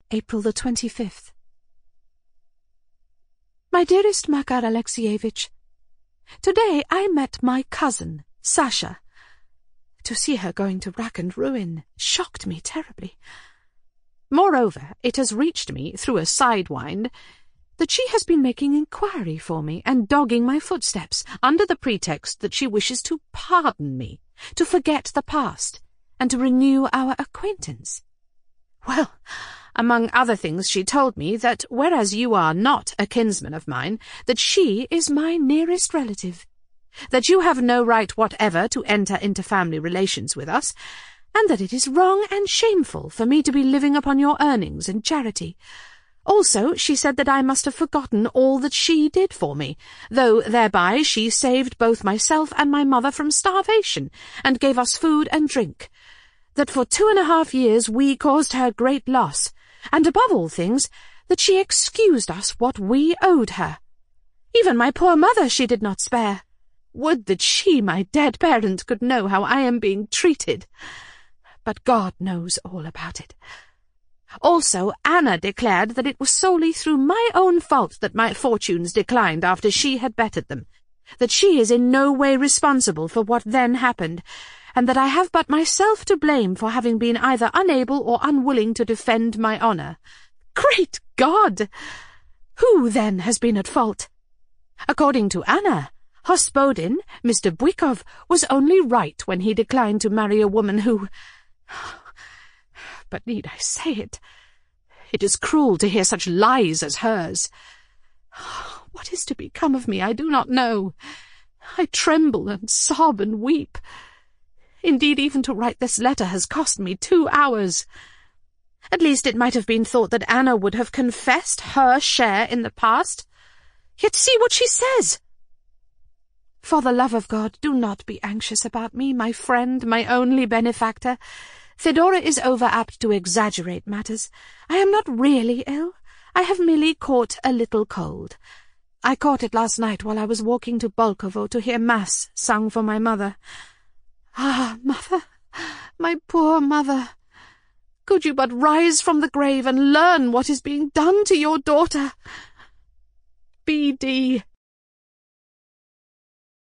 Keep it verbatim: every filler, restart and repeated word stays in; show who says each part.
Speaker 1: April the twenty-fifth. My dearest Makar Alexievich, today I met my cousin, Sasha. To see her going to rack and ruin shocked me terribly. Moreover, it has reached me, through a sidewind, that she has been making inquiry for me and dogging my footsteps, under the pretext that she wishes to pardon me, to forget the past, and to renew our acquaintance. Well, among other things she told me that, whereas you are not a kinsman of mine, that she is my nearest relative, that you have no right whatever to enter into family relations with us, and that it is wrong and shameful for me to be living upon your earnings and charity. Also, she said that I must have forgotten all that she did for me, though thereby she saved both myself and my mother from starvation, and gave us food and drink, that for two and a half years we caused her great loss, and above all things, that she excused us what we owed her. Even my poor mother she did not spare. Would that she, my dead parent, could know how I am being treated. But God knows all about it. Also, Anna declared that it was solely through my own fault that my fortunes declined after she had bettered them, that she is in no way responsible for what then happened, and that I have but myself to blame for having been either unable or unwilling to defend my honour. Great God! Who, then, has been at fault? According to Anna, Hospodin, Mister Bwikov, was only right when he declined to marry a woman who... But need I say it? It is cruel to hear such lies as hers. What is to become of me I do not know. I tremble and sob and weep. Indeed, even to write this letter has cost me two hours. At least it might have been thought that Anna would have confessed her share in the past. Yet see what she says. For the love of God, do not be anxious about me, my friend, my only benefactor. Fedora is over-apt to exaggerate matters. I am not really ill. I have merely caught a little cold. I caught it last night while I was walking to Bolkovo to hear Mass sung for my mother. Ah, mother, my poor mother! Could you but rise from the grave and learn what is being done to your daughter? B D,